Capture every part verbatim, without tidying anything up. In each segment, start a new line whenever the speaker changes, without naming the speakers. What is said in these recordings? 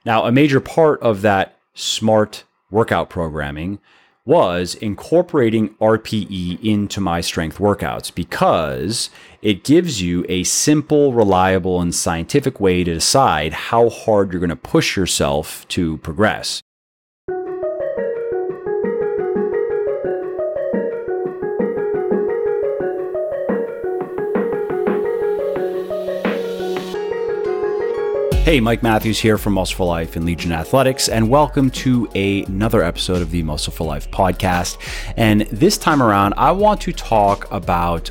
Now, a major part of that smart workout programming was incorporating R P E into my strength workouts because it gives you a simple, reliable, and scientific way to decide how hard you're going to push yourself to progress. Hey, Mike Matthews here from Muscle for Life and Legion Athletics, and welcome to a, another episode of the Muscle for Life podcast. And this time around, I want to talk about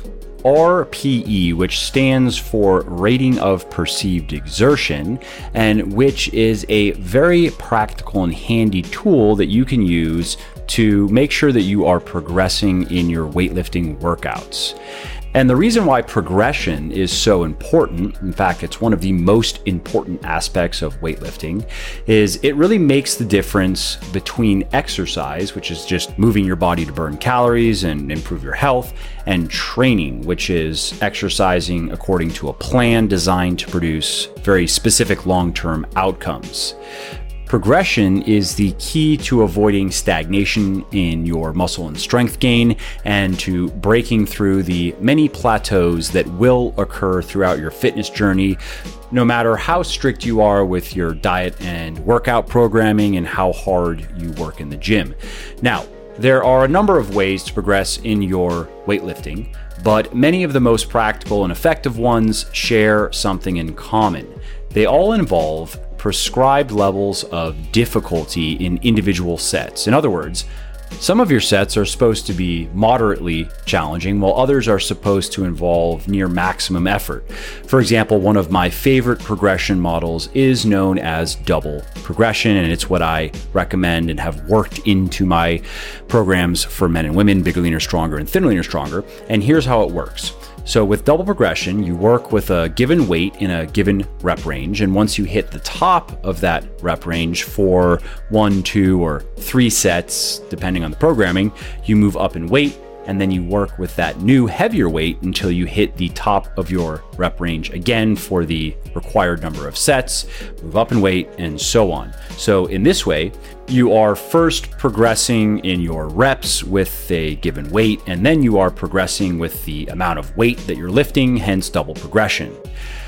R P E, which stands for Rating of Perceived Exertion, and which is a very practical and handy tool that you can use to make sure that you are progressing in your weightlifting workouts. And the reason why progression is so important, in fact, it's one of the most important aspects of weightlifting, is it really makes the difference between exercise, which is just moving your body to burn calories and improve your health, and training, which is exercising according to a plan designed to produce very specific long-term outcomes. Progression is the key to avoiding stagnation in your muscle and strength gain and to breaking through the many plateaus that will occur throughout your fitness journey, no matter how strict you are with your diet and workout programming and how hard you work in the gym. Now, there are a number of ways to progress in your weightlifting, but many of the most practical and effective ones share something in common. They all involve prescribed levels of difficulty in individual sets. In other words, some of your sets are supposed to be moderately challenging, while others are supposed to involve near maximum effort. For example, one of my favorite progression models is known as double progression, and it's what I recommend and have worked into my programs for men and women, Bigger, Leaner, Stronger, and Thinner, Leaner, Stronger. And here's how it works. So with double progression, you work with a given weight in a given rep range. And once you hit the top of that rep range for one, two, or three sets, depending on the programming, you move up in weight. And then you work with that new heavier weight until you hit the top of your rep range again for the required number of sets, move up in weight, and so on. So in this way, you are first progressing in your reps with a given weight, and then you are progressing with the amount of weight that you're lifting, hence double progression.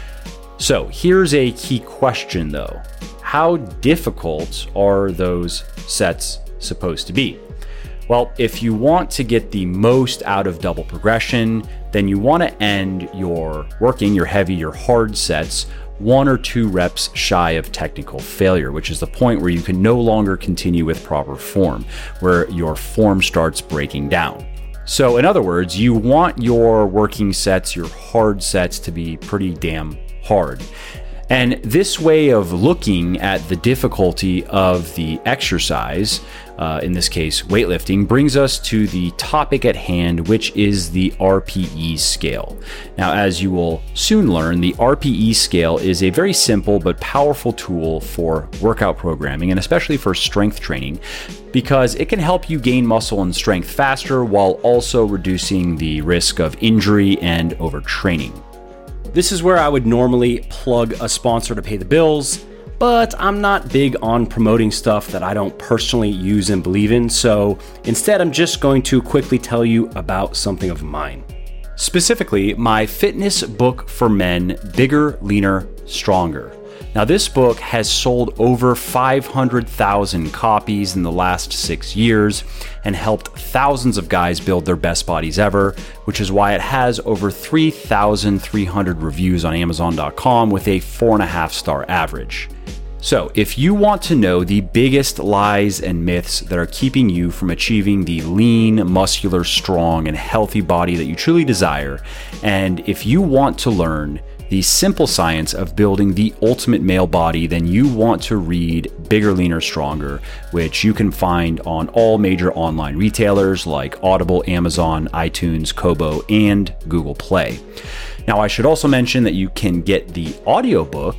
So here's a key question though. How difficult are those sets supposed to be? Well, if you want to get the most out of double progression, then you want to end your working, your heavy, your hard sets one or two reps shy of technical failure, which is the point where you can no longer continue with proper form, where your form starts breaking down. So in other words, you want your working sets, your hard sets, to be pretty damn hard. And this way of looking at the difficulty of the exercise, uh, in this case weightlifting, brings us to the topic at hand, which is the R P E scale. Now, as you will soon learn, the R P E scale is a very simple but powerful tool for workout programming, and especially for strength training, because it can help you gain muscle and strength faster while also reducing the risk of injury and overtraining. This is where I would normally plug a sponsor to pay the bills, but I'm not big on promoting stuff that I don't personally use and believe in, so instead I'm just going to quickly tell you about something of mine. Specifically, my fitness book for men, Bigger, Leaner, Stronger. Now, this book has sold over five hundred thousand copies in the last six years and helped thousands of guys build their best bodies ever, which is why it has over three thousand three hundred reviews on Amazon dot com with a four and a half star average. So, if you want to know the biggest lies and myths that are keeping you from achieving the lean, muscular, strong, and healthy body that you truly desire, and if you want to learn the simple science of building the ultimate male body, then you want to read Bigger, Leaner, Stronger, which you can find on all major online retailers like Audible, Amazon, iTunes, Kobo, and Google Play. Now, I should also mention that you can get the audiobook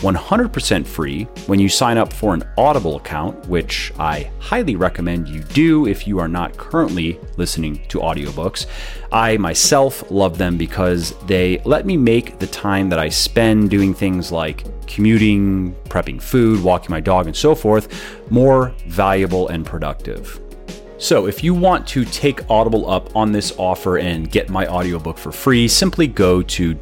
one hundred percent free when you sign up for an Audible account, which I highly recommend you do if you are not currently listening to audiobooks. I myself love them because they let me make the time that I spend doing things like commuting, prepping food, walking my dog, and so forth more valuable and productive. So if you want to take Audible up on this offer and get my audiobook for free, simply go to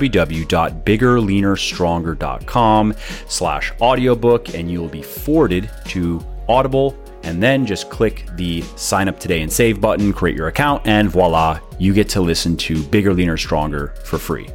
www.biggerleanerstronger.com slash audiobook and you will be forwarded to Audible, and then just click the sign up today and save button, create your account, and voila, you get to listen to Bigger, Leaner, Stronger for free.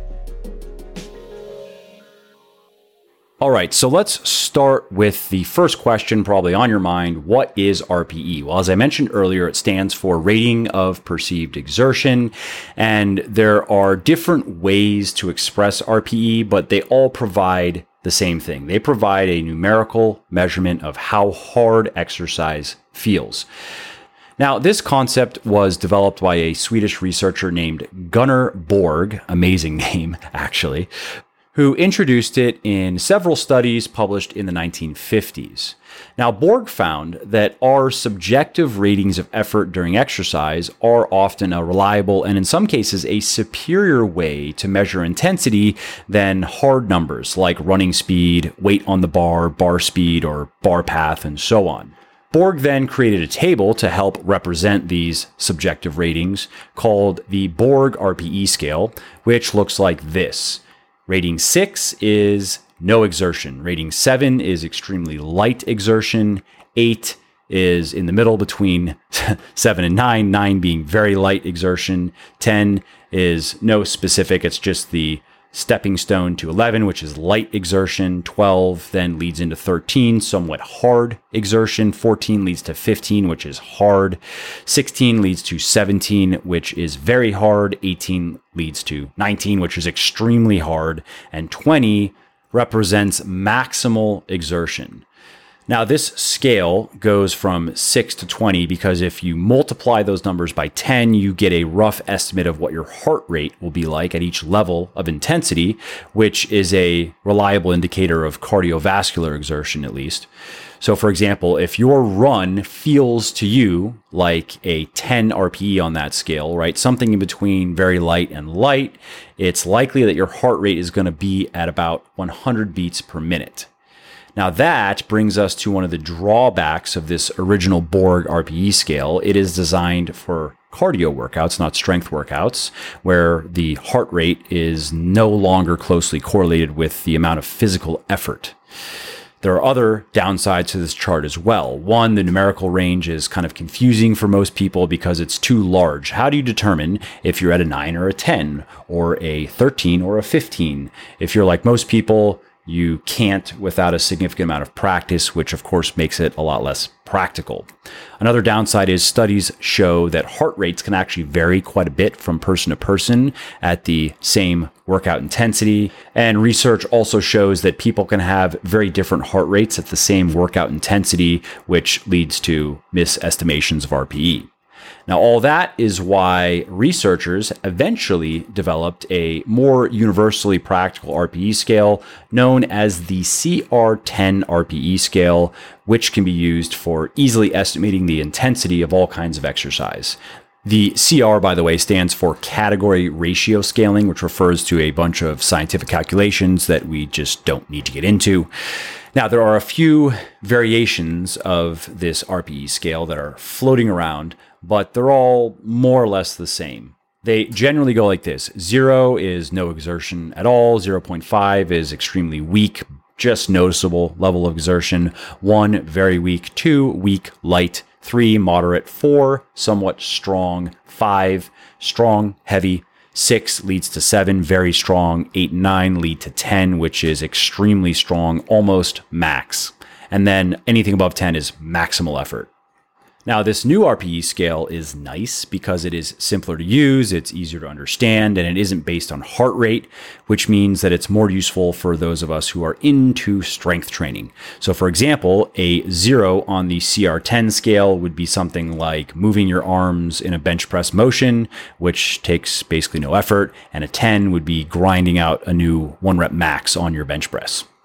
All right, so let's start with the first question probably on your mind. What is R P E? Well, as I mentioned earlier, it stands for Rating of Perceived Exertion, and there are different ways to express R P E, but they all provide the same thing. They provide a numerical measurement of how hard exercise feels. Now, this concept was developed by a Swedish researcher named Gunnar Borg, amazing name actually, who introduced it in several studies published in the nineteen fifties. Now, Borg found that our subjective ratings of effort during exercise are often a reliable and in some cases a superior way to measure intensity than hard numbers like running speed, weight on the bar, bar speed, or bar path, and so on. Borg then created a table to help represent these subjective ratings called the Borg R P E scale, which looks like this. Rating six is no exertion. Rating seven is extremely light exertion. Eight is in the middle between seven and nine, nine being very light exertion. ten is no specific. It's just the stepping stone to eleven, which is light exertion. twelve then leads into thirteen, somewhat hard exertion. fourteen leads to fifteen, which is hard. sixteen leads to seventeen, which is very hard. eighteen leads to nineteen, which is extremely hard. And twenty represents maximal exertion. Now, this scale goes from six to twenty because if you multiply those numbers by ten, you get a rough estimate of what your heart rate will be like at each level of intensity, which is a reliable indicator of cardiovascular exertion, at least. So, for example, if your run feels to you like a ten R P E on that scale, right, something in between very light and light, it's likely that your heart rate is going to be at about one hundred beats per minute. Now that brings us to one of the drawbacks of this original Borg R P E scale. It is designed for cardio workouts, not strength workouts, where the heart rate is no longer closely correlated with the amount of physical effort. There are other downsides to this chart as well. One, the numerical range is kind of confusing for most people because it's too large. How do you determine if you're at a nine or a ten or a thirteen or a fifteen? If you're like most people, you can't without a significant amount of practice, which of course makes it a lot less practical. Another downside is studies show that heart rates can actually vary quite a bit from person to person at the same workout intensity. And research also shows that people can have very different heart rates at the same workout intensity, which leads to misestimations of R P E. Now, all that is why researchers eventually developed a more universally practical R P E scale known as the C R ten R P E scale, which can be used for easily estimating the intensity of all kinds of exercise. The C R, by the way, stands for category ratio scaling, which refers to a bunch of scientific calculations that we just don't need to get into. Now, there are a few variations of this R P E scale that are floating around, but they're all more or less the same. They generally go like this. Zero is no exertion at all. zero point five is extremely weak, just noticeable level of exertion. One, very weak. Two, weak, light. Three, moderate. Four, somewhat strong. Five, strong, heavy. Six leads to seven, very strong. Eight and nine lead to ten, which is extremely strong, almost max. And then anything above ten is maximal effort. Now, this new R P E scale is nice because it is simpler to use, it's easier to understand, and it isn't based on heart rate, which means that it's more useful for those of us who are into strength training. So, for example, a zero on the C R ten scale would be something like moving your arms in a bench press motion, which takes basically no effort, and a ten would be grinding out a new one rep max on your bench press.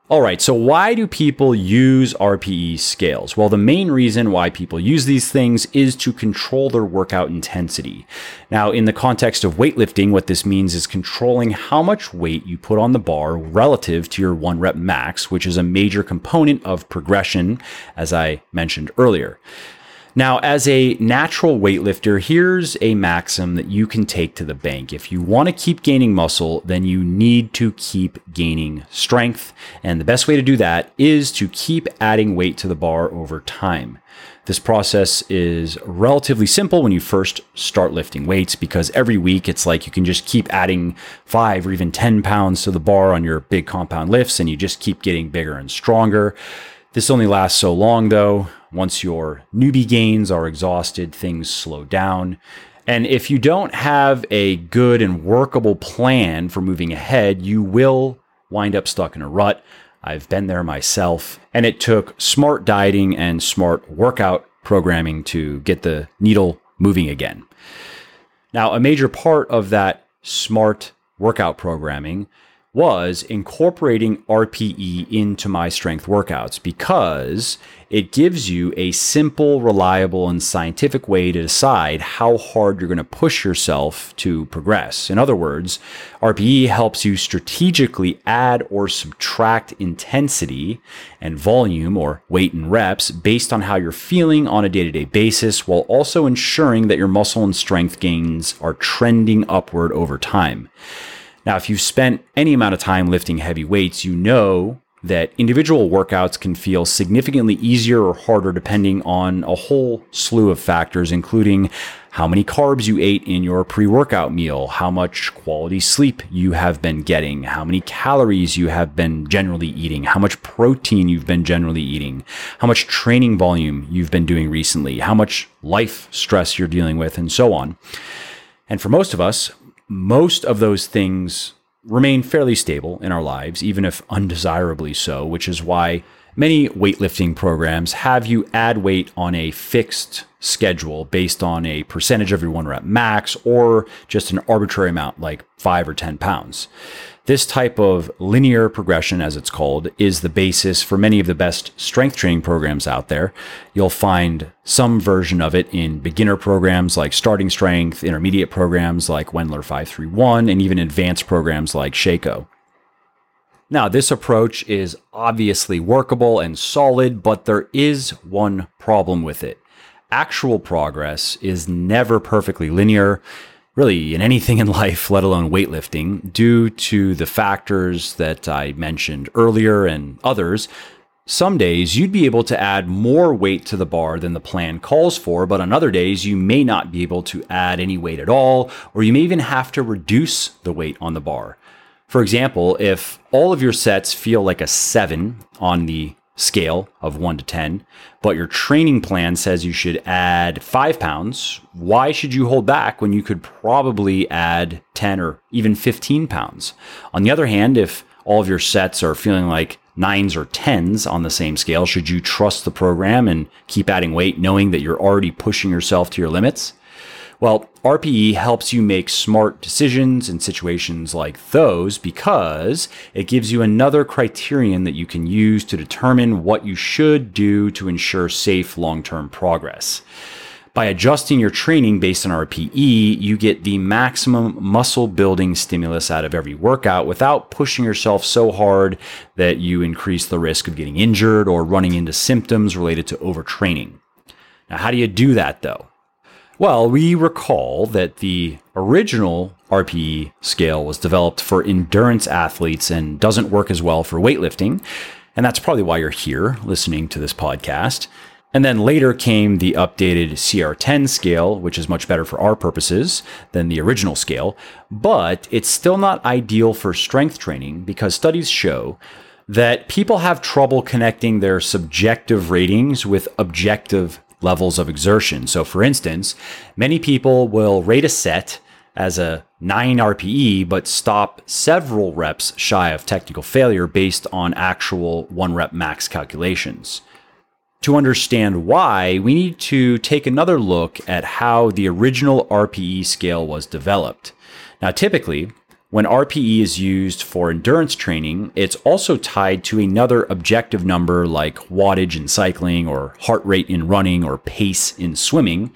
All right, so why do people use R P E scales? Well, the main reason why people use these things is to control their workout intensity. Now, in the context of weightlifting, what this means is controlling how much weight you put on the bar relative to your one rep max, which is a major component of progression, as I mentioned earlier. Now, as a natural weightlifter, here's a maxim that you can take to the bank. If you want to keep gaining muscle, then you need to keep gaining strength. And the best way to do that is to keep adding weight to the bar over time. This process is relatively simple when you first start lifting weights, because every week it's like you can just keep adding five or even ten pounds to the bar on your big compound lifts, and you just keep getting bigger and stronger. This only lasts so long though. Once your newbie gains are exhausted, things slow down. And if you don't have a good and workable plan for moving ahead, you will wind up stuck in a rut. I've been there myself, and it took smart dieting and smart workout programming to get the needle moving again. Now, a major part of that smart workout programming was incorporating R P E into my strength workouts, because it gives you a simple, reliable, and scientific way to decide how hard you're going to push yourself to progress. In other words, R P E helps you strategically add or subtract intensity and volume, or weight and reps, based on how you're feeling on a day-to-day basis, while also ensuring that your muscle and strength gains are trending upward over time. Now, if you've spent any amount of time lifting heavy weights, you know that individual workouts can feel significantly easier or harder depending on a whole slew of factors, including how many carbs you ate in your pre-workout meal, how much quality sleep you have been getting, how many calories you have been generally eating, how much protein you've been generally eating, how much training volume you've been doing recently, how much life stress you're dealing with, and so on. And for most of us, most of those things remain fairly stable in our lives, even if undesirably so, which is why many weightlifting programs have you add weight on a fixed schedule based on a percentage of your one rep max, or just an arbitrary amount like five or ten pounds. This type of linear progression, as it's called, is the basis for many of the best strength training programs out there. You'll find some version of it in beginner programs like Starting Strength, intermediate programs like Wendler five three one, and even advanced programs like Shaco. Now, this approach is obviously workable and solid, but there is one problem with it. Actual progress is never perfectly linear, really in anything in life, let alone weightlifting, due to the factors that I mentioned earlier and others. Some days you'd be able to add more weight to the bar than the plan calls for, but on other days you may not be able to add any weight at all, or you may even have to reduce the weight on the bar. For example, if all of your sets feel like a seven on the scale of one to ten, but your training plan says you should add five pounds, why should you hold back when you could probably add ten or even fifteen pounds? On the other hand, if all of your sets are feeling like nines or tens on the same scale, should you trust the program and keep adding weight knowing that you're already pushing yourself to your limits? Well, R P E helps you make smart decisions in situations like those, because it gives you another criterion that you can use to determine what you should do to ensure safe long-term progress. By adjusting your training based on R P E, you get the maximum muscle building stimulus out of every workout without pushing yourself so hard that you increase the risk of getting injured or running into symptoms related to overtraining. Now, how do you do that though? Well, we recall that the original R P E scale was developed for endurance athletes and doesn't work as well for weightlifting. And that's probably why you're here listening to this podcast. And then later came the updated C R ten scale, which is much better for our purposes than the original scale. But it's still not ideal for strength training, because studies show that people have trouble connecting their subjective ratings with objective levels of exertion. So for instance, many people will rate a set as a nine R P E, but stop several reps shy of technical failure based on actual one rep max calculations. To understand why, we need to take another look at how the original R P E scale was developed. Now, typically, When R P E is used for endurance training, it's also tied to another objective number like wattage in cycling or heart rate in running or pace in swimming.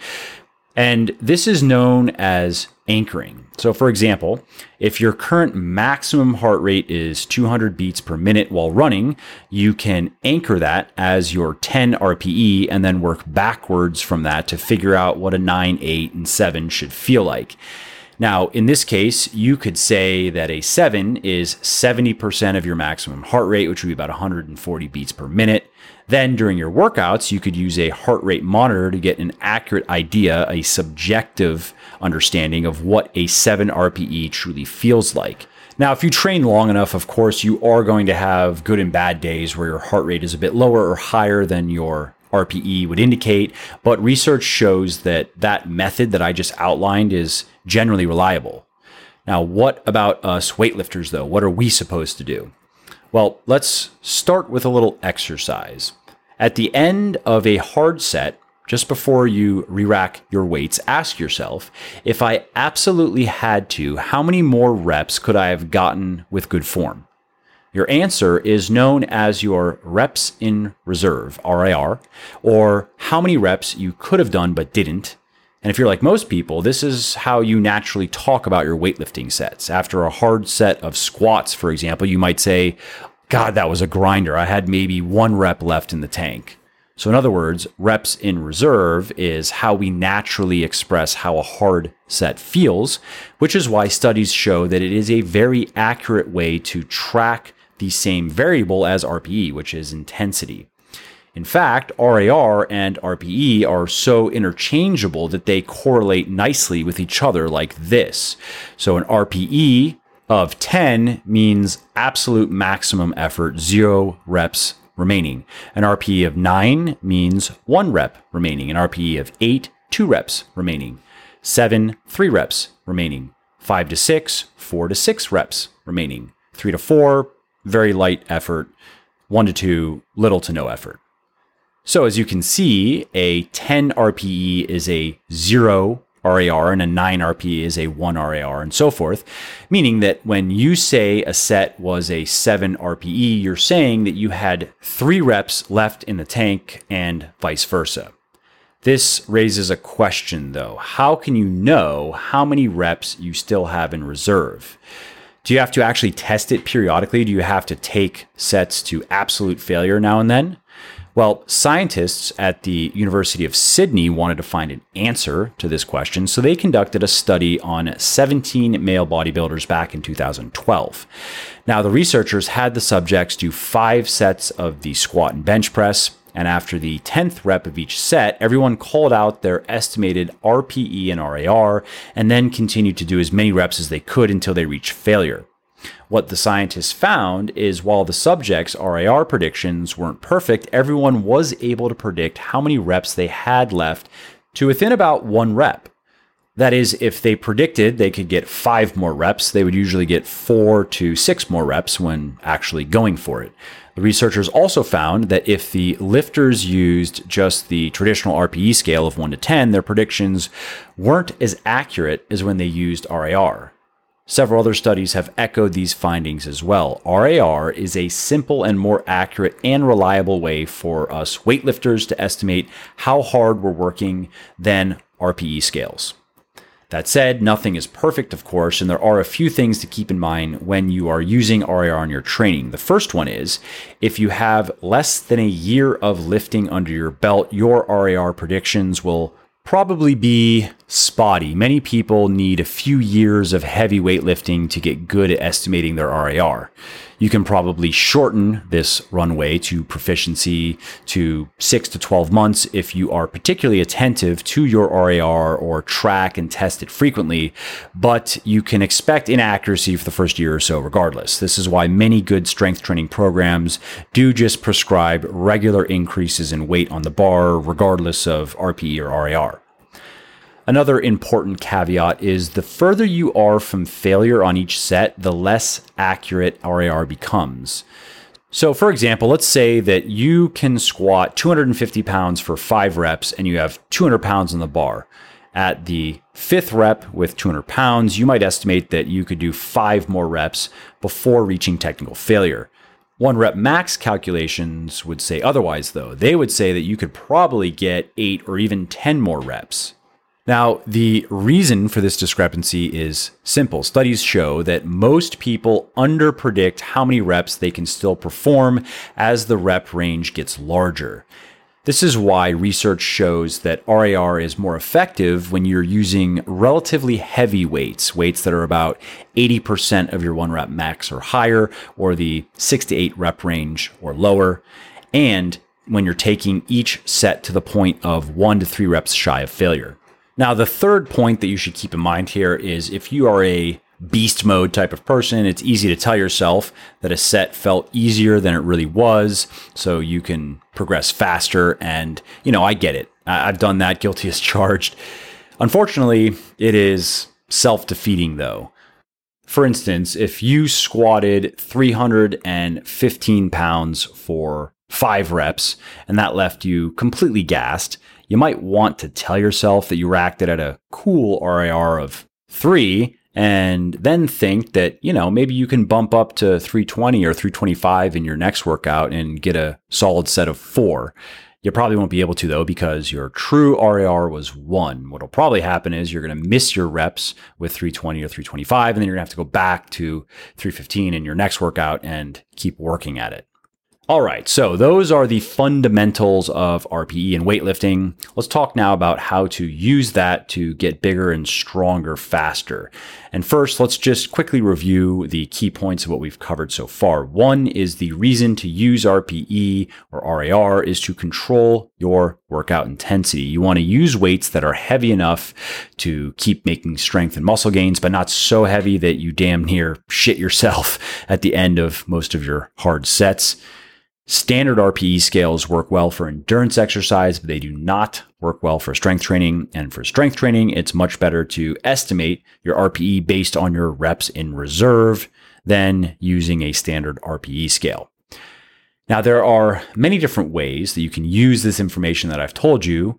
And this is known as anchoring. So for example, if your current maximum heart rate is two hundred beats per minute while running, you can anchor that as your ten R P E and then work backwards from that to figure out what a nine, eight, and seven should feel like. Now, in this case, you could say that a seven is seventy percent of your maximum heart rate, which would be about one hundred forty beats per minute. Then during your workouts, you could use a heart rate monitor to get an accurate idea, a subjective understanding of what a seven R P E truly feels like. Now, if you train long enough, of course, you are going to have good and bad days where your heart rate is a bit lower or higher than your R P E would indicate, but research shows that that method that I just outlined is generally reliable. Now, what about us weightlifters though? What are we supposed to do? Well, let's start with a little exercise. At the end of a hard set, just before you re-rack your weights, ask yourself, if I absolutely had to, how many more reps could I have gotten with good form? Your answer is known as your reps in reserve, R I R, or how many reps you could have done but didn't. And if you're like most people, this is how you naturally talk about your weightlifting sets. After a hard set of squats, for example, you might say, God, that was a grinder. I had maybe one rep left in the tank. So in other words, reps in reserve is how we naturally express how a hard set feels, which is why studies show that it is a very accurate way to track the same variable as R P E, which is intensity. In fact, R A R and R P E are so interchangeable that they correlate nicely with each other like this. So an R P E of ten means absolute maximum effort, zero reps remaining. An R P E of nine means one rep remaining. An R P E of eight, two reps remaining. seven, three reps remaining. five to six, four to six reps remaining. three to four, very light effort. one to two, little to no effort. So as you can see, a ten R P E is a zero R A R and a nine R P E is a one R A R and so forth, meaning that when you say a set was a seven R P E, you're saying that you had three reps left in the tank and vice versa. This raises a question though. How can you know how many reps you still have in reserve? Do you have to actually test it periodically? Do you have to take sets to absolute failure now and then? Well, scientists at the University of Sydney wanted to find an answer to this question, so they conducted a study on seventeen male bodybuilders back in two thousand twelve. Now, the researchers had the subjects do five sets of the squat and bench press, and after the tenth rep of each set, everyone called out their estimated R P E and R A R, and then continued to do as many reps as they could until they reached failure. What the scientists found is while the subjects' R A R predictions weren't perfect, everyone was able to predict how many reps they had left to within about one rep. That is, if they predicted they could get five more reps, they would usually get four to six more reps when actually going for it. The researchers also found that if the lifters used just the traditional R P E scale of one to ten, their predictions weren't as accurate as when they used R A R. Several other studies have echoed these findings as well. R A R is a simple and more accurate and reliable way for us weightlifters to estimate how hard we're working than R P E scales. That said, nothing is perfect, of course, and there are a few things to keep in mind when you are using R A R in your training. The first one is, if you have less than a year of lifting under your belt, your R A R predictions will probably be spotty. Many people need a few years of heavy weightlifting to get good at estimating their R A R. You can probably shorten this runway to proficiency to six to twelve months if you are particularly attentive to your R A R or track and test it frequently, but you can expect inaccuracy for the first year or so regardless. This is why many good strength training programs do just prescribe regular increases in weight on the bar regardless of R P E or R A R. Another important caveat is the further you are from failure on each set, the less accurate R A R becomes. So for example, let's say that you can squat two hundred fifty pounds for five reps and you have two hundred pounds on the bar. At the fifth rep with two hundred pounds, you might estimate that you could do five more reps before reaching technical failure. One Rep Max calculations would say otherwise, though. They would say that you could probably get eight or even ten more reps. Now, the reason for this discrepancy is simple. Studies show that most people underpredict how many reps they can still perform as the rep range gets larger. This is why research shows that R A R is more effective when you're using relatively heavy weights, weights that are about eighty percent of your one rep max or higher, or the six to eight rep range or lower, and when you're taking each set to the point of one to three reps shy of failure. Now, the third point that you should keep in mind here is if you are a beast mode type of person, it's easy to tell yourself that a set felt easier than it really was, so you can progress faster. And, you know, I get it. I've done that, guilty as charged. Unfortunately, it is self-defeating though. For instance, if you squatted three hundred fifteen pounds for five reps and that left you completely gassed, you might want to tell yourself that you racked it at a cool R A R of three, and then think that, you know, maybe you can bump up to three twenty or three twenty-five in your next workout and get a solid set of four. You probably won't be able to, though, because your true R A R was one. What'll probably happen is you're going to miss your reps with three twenty or three twenty-five, and then you're going to have to go back to three fifteen in your next workout and keep working at it. All right, so those are the fundamentals of R P E and weightlifting. Let's talk now about how to use that to get bigger and stronger faster. And first, let's just quickly review the key points of what we've covered so far. One is the reason to use R P E or R A R is to control your workout intensity. You want to use weights that are heavy enough to keep making strength and muscle gains, but not so heavy that you damn near shit yourself at the end of most of your hard sets. Standard R P E scales work well for endurance exercise, but they do not work well for strength training. And for strength training, it's much better to estimate your R P E based on your reps in reserve than using a standard R P E scale. Now, there are many different ways that you can use this information that I've told you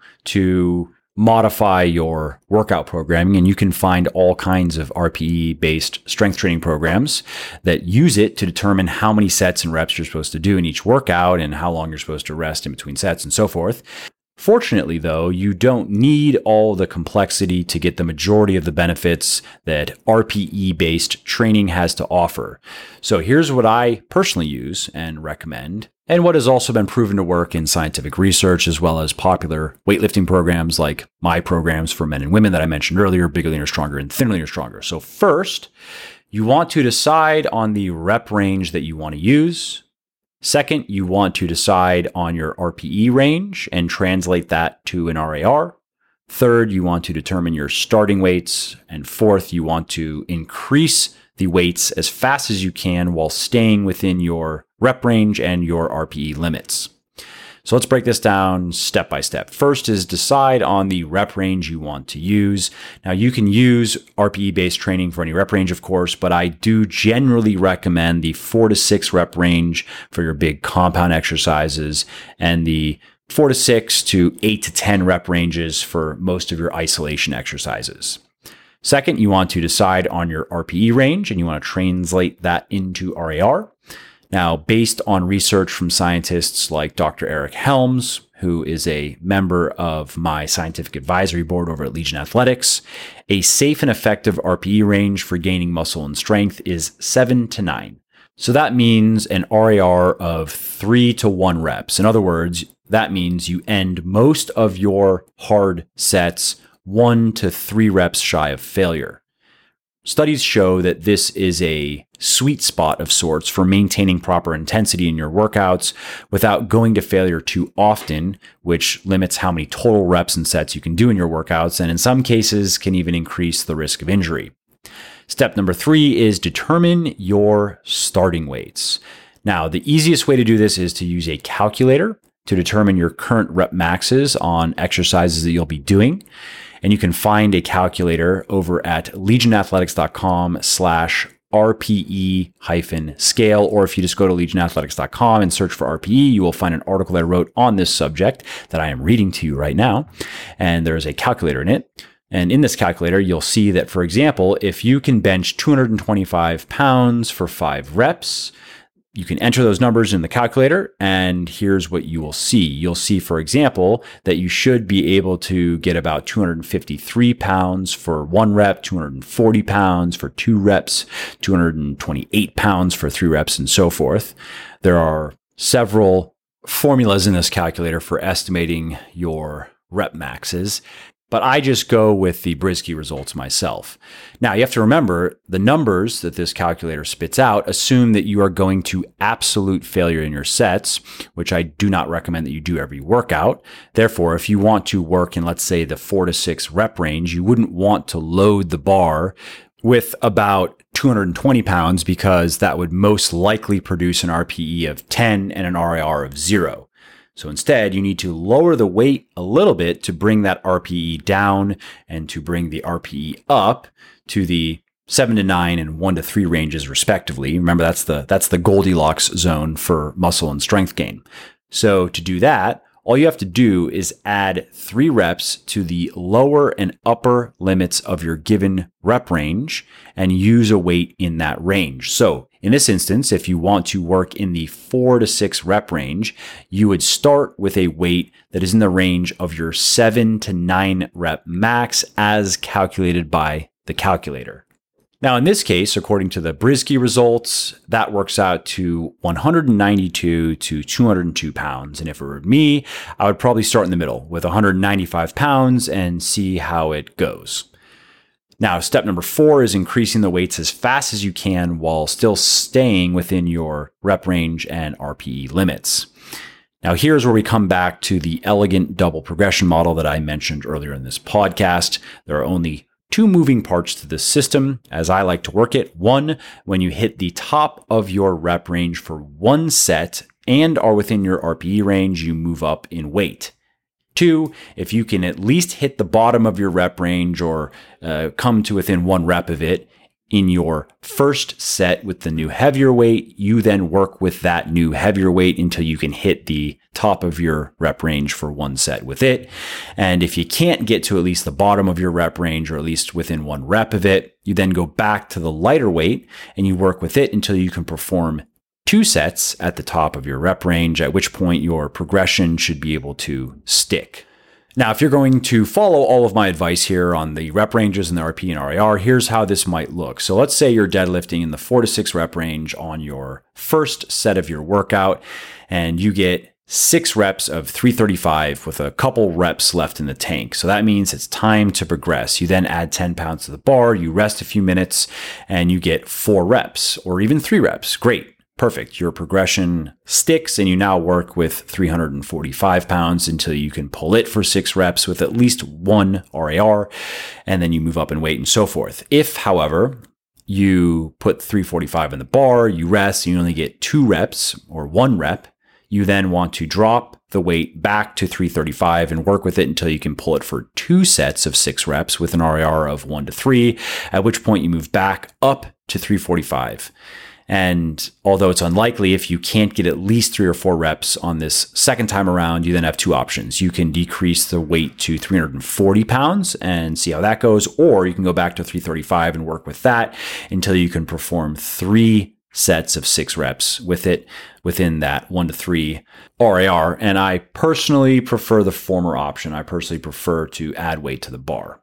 to modify your workout programming, and you can find all kinds of R P E-based strength training programs that use it to determine how many sets and reps you're supposed to do in each workout and how long you're supposed to rest in between sets and so forth. Fortunately, though, you don't need all the complexity to get the majority of the benefits that R P E-based training has to offer. So here's what I personally use and recommend, and what has also been proven to work in scientific research, as well as popular weightlifting programs like my programs for men and women that I mentioned earlier, Bigger Leaner Stronger and Thinner Leaner Stronger. So first, you want to decide on the rep range that you want to use. Second, you want to decide on your R P E range and translate that to an R A R. Third, you want to determine your starting weights. And fourth, you want to increase the weights as fast as you can while staying within your rep range and your R P E limits. So let's break this down step by step. First is decide on the rep range you want to use. Now, you can use R P E-based training for any rep range, of course, but I do generally recommend the four to six rep range for your big compound exercises and the four to six to eight to ten rep ranges for most of your isolation exercises. Second, you want to decide on your R P E range, and you want to translate that into R A R. Now, based on research from scientists like Doctor Eric Helms, who is a member of my scientific advisory board over at Legion Athletics, a safe and effective R P E range for gaining muscle and strength is seven to nine. So that means an R A R of three to one reps. In other words, that means you end most of your hard sets one to three reps shy of failure. Studies show that this is a sweet spot of sorts for maintaining proper intensity in your workouts without going to failure too often, which limits how many total reps and sets you can do in your workouts, and in some cases can even increase the risk of injury. Step number three is determine your starting weights. Now, the easiest way to do this is to use a calculator to determine your current rep maxes on exercises that you'll be doing. And you can find a calculator over at legionathletics.com slash RPE hyphen scale. Or if you just go to legionathletics dot com and search for R P E, you will find an article I wrote on this subject that I am reading to you right now. And there is a calculator in it. And in this calculator, you'll see that, for example, if you can bench two hundred twenty-five pounds for five reps, you can enter those numbers in the calculator, and here's what you will see. You'll see, for example, that you should be able to get about two hundred fifty-three pounds for one rep, two hundred forty pounds for two reps, two hundred twenty-eight pounds for three reps, and so forth. There are several formulas in this calculator for estimating your rep maxes, but I just go with the Brzezinski results myself. Now, you have to remember the numbers that this calculator spits out assume that you are going to absolute failure in your sets, which I do not recommend that you do every workout. Therefore, if you want to work in, let's say, the four to six rep range, you wouldn't want to load the bar with about two hundred twenty pounds because that would most likely produce an R P E of ten and an R I R of zero. So instead, you need to lower the weight a little bit to bring that R P E down and to bring the R P E up to the seven to nine and one to three ranges respectively. Remember, that's the that's the Goldilocks zone for muscle and strength gain. So to do that, all you have to do is add three reps to the lower and upper limits of your given rep range and use a weight in that range. So in this instance, if you want to work in the four to six rep range, you would start with a weight that is in the range of your seven to nine rep max as calculated by the calculator. Now, in this case, according to the Brzezinski results, that works out to one hundred ninety-two to two hundred two pounds. And if it were me, I would probably start in the middle with one hundred ninety-five pounds and see how it goes. Now, step number four is increasing the weights as fast as you can while still staying within your rep range and R P E limits. Now, here's where we come back to the elegant double progression model that I mentioned earlier in this podcast. There are only two moving parts to this system, as I like to work it. One, when you hit the top of your rep range for one set and are within your R P E range, you move up in weight. Two, if you can at least hit the bottom of your rep range or uh, come to within one rep of it in your first set with the new heavier weight, you then work with that new heavier weight until you can hit the top of your rep range for one set with it. And if you can't get to at least the bottom of your rep range or at least within one rep of it, you then go back to the lighter weight and you work with it until you can perform two sets at the top of your rep range, at which point your progression should be able to stick. Now, if you're going to follow all of my advice here on the rep ranges and the R P E and R I R, here's how this might look. So let's say you're deadlifting in the four to six rep range on your first set of your workout, and you get six reps of three thirty-five with a couple reps left in the tank. So that means it's time to progress. You then add ten pounds to the bar, you rest a few minutes, and you get four reps or even three reps. Great. Perfect. Your progression sticks and you now work with three hundred forty-five pounds until you can pull it for six reps with at least one R I R, and then you move up in weight and so forth. If, however, you put three forty-five in the bar, you rest, and you only get two reps or one rep, you then want to drop the weight back to three thirty-five and work with it until you can pull it for two sets of six reps with an R I R of one to three, at which point you move back up to three forty-five. And although it's unlikely, if you can't get at least three or four reps on this second time around, you then have two options. You can decrease the weight to three hundred forty pounds and see how that goes, or you can go back to three thirty-five and work with that until you can perform three sets of six reps with it within that one to three R I R. And I personally prefer the former option. I personally prefer to add weight to the bar.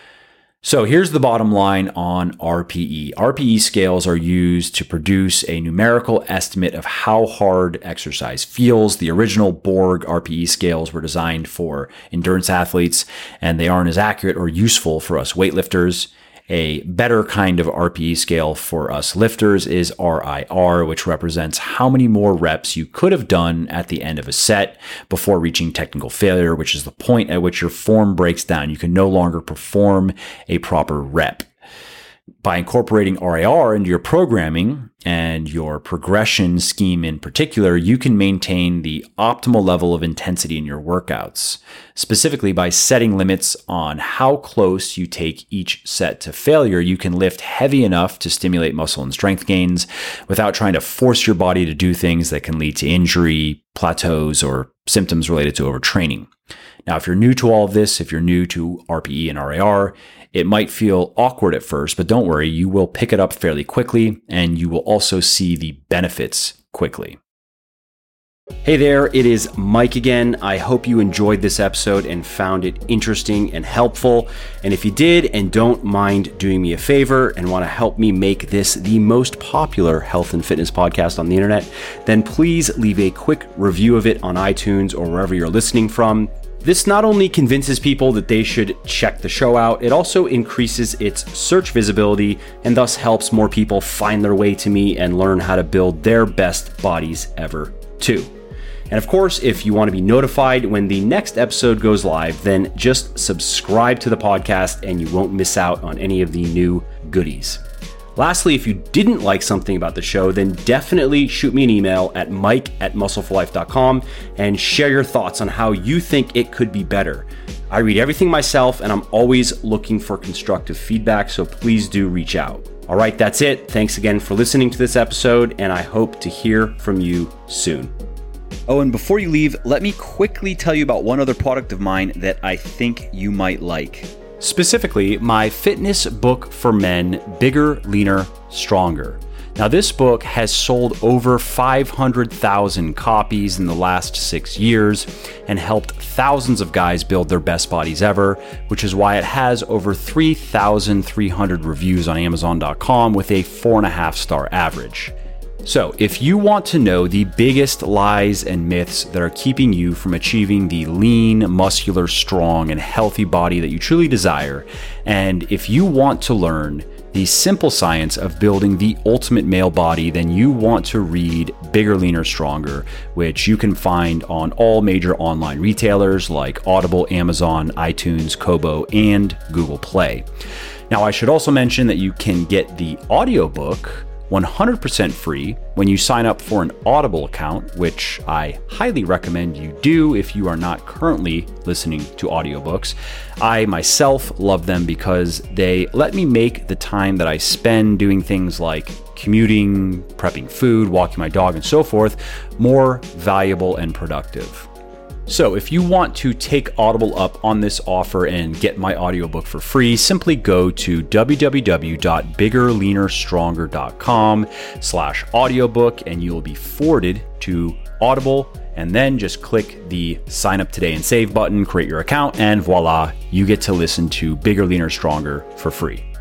So here's the bottom line on R P E. R P E scales are used to produce a numerical estimate of how hard exercise feels. The original Borg R P E scales were designed for endurance athletes, and they aren't as accurate or useful for us weightlifters. A better kind of R P E scale for us lifters is R I R, which represents how many more reps you could have done at the end of a set before reaching technical failure, which is the point at which your form breaks down. You can no longer perform a proper rep. By incorporating R A R into your programming and your progression scheme in particular, you can maintain the optimal level of intensity in your workouts, specifically by setting limits on how close you take each set to failure. You can lift heavy enough to stimulate muscle and strength gains without trying to force your body to do things that can lead to injury, plateaus, or symptoms related to overtraining. Now, if you're new to all of this, if you're new to R P E and R A R, it might feel awkward at first, but don't worry, you will pick it up fairly quickly, and you will also see the benefits quickly. Hey there, it is Mike again. I hope you enjoyed this episode and found it interesting and helpful. And if you did and don't mind doing me a favor and want to help me make this the most popular health and fitness podcast on the internet, then please leave a quick review of it on iTunes or wherever you're listening from. This not only convinces people that they should check the show out, it also increases its search visibility and thus helps more people find their way to me and learn how to build their best bodies ever too. And of course, if you want to be notified when the next episode goes live, then just subscribe to the podcast and you won't miss out on any of the new goodies. Lastly, if you didn't like something about the show, then definitely shoot me an email at mike at muscle for life dot com and share your thoughts on how you think it could be better. I read everything myself and I'm always looking for constructive feedback, so please do reach out. All right, that's it. Thanks again for listening to this episode, and I hope to hear from you soon. Oh, and before you leave, let me quickly tell you about one other product of mine that I think you might like. Specifically, my fitness book for men, Bigger, Leaner, Stronger. Now, this book has sold over five hundred thousand copies in the last six years and helped thousands of guys build their best bodies ever, which is why it has over three thousand three hundred reviews on amazon dot com with a four and a half star average. So, if you want to know the biggest lies and myths that are keeping you from achieving the lean, muscular, strong, and healthy body that you truly desire, and if you want to learn the simple science of building the ultimate male body, then you want to read Bigger, Leaner, Stronger, which you can find on all major online retailers like Audible, Amazon, iTunes, Kobo, and Google Play. Now, I should also mention that you can get the audiobook one hundred percent free when you sign up for an Audible account, which I highly recommend you do if you are not currently listening to audiobooks. I myself love them because they let me make the time that I spend doing things like commuting, prepping food, walking my dog, and so forth more valuable and productive. So if you want to take Audible up on this offer and get my audiobook for free, simply go to w w w dot bigger leaner stronger dot com slash audiobook and you will be forwarded to Audible, and then just click the sign up today and save button, create your account, and voila, you get to listen to Bigger, Leaner, Stronger for free.